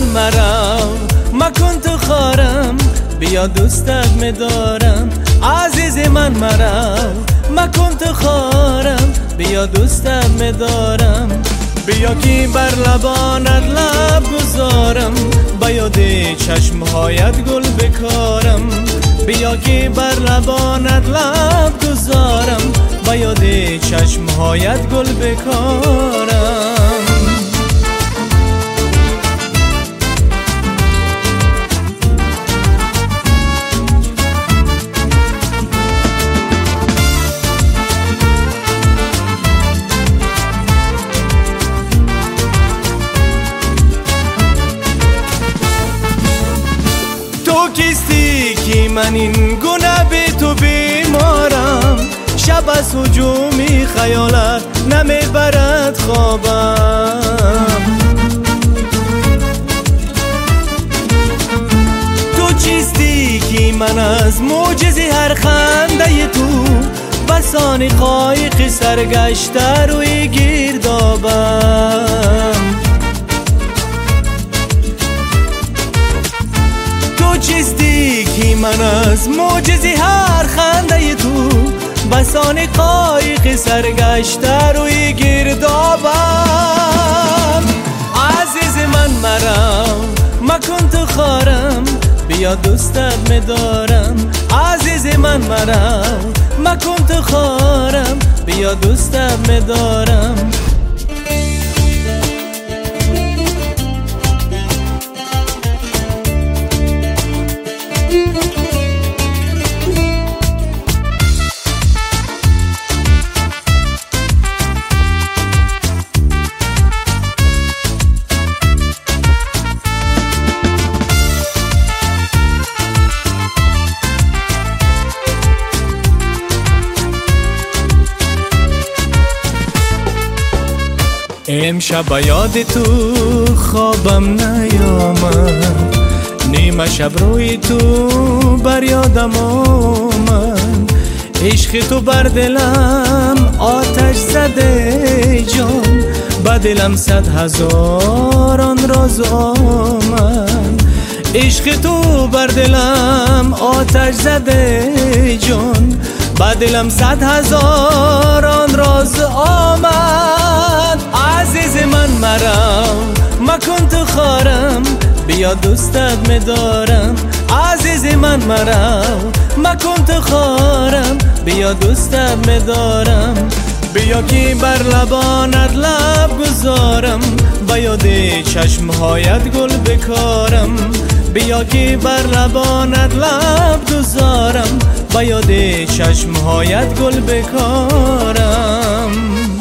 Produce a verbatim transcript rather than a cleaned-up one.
مرا مکن تو خارم، بیا دوستت می‌دارم. عزیز من مرا مکن تو خارم، بیا دوستت می‌دارم. بیا که بر لبانت لب گذارم، با یاد چشمهایت گل بکارم. بیا که بر لبانت لب گذارم، با یاد چشمهایت گل بکارم. کیستی که من این گونه به تو بیمارم؟ شب از هجومی خیالت نمیبرد خوابم. تو چیستی که من از معجزه هر خنده تو بسان قایق سرگشته روی گردابم. چیستی که من از معجزه هر خنده تو بسان قایق سرگشته روی گردابم. عزیز من مرا مکن تو خارم، بیا دوستت می‌دارم. عزیز من مرا مکن تو خارم، بیا دوستت می‌دارم. امشب با یاد تو خوابم نیامد، نیمه شب روی تو بر یادم آمد. عشق تو بر دلم آتش زده جان، با دلم صد هزاران راز آمد. عشق تو بر دلم آتش زده جان، با دلم صد هزاران راز آمد. عزیز من مرا مکن تو خارم، بیا دوستت می‌دارم. عزیز من مرا مکن تو خارم، بیا دوستت می‌دارم. بیا که بر لبانت لب گذارم، با یاد چشمهایت گل بکارم. بیا که بر لبانت لب گذارم، با یاد چشمهایت گل بکارم.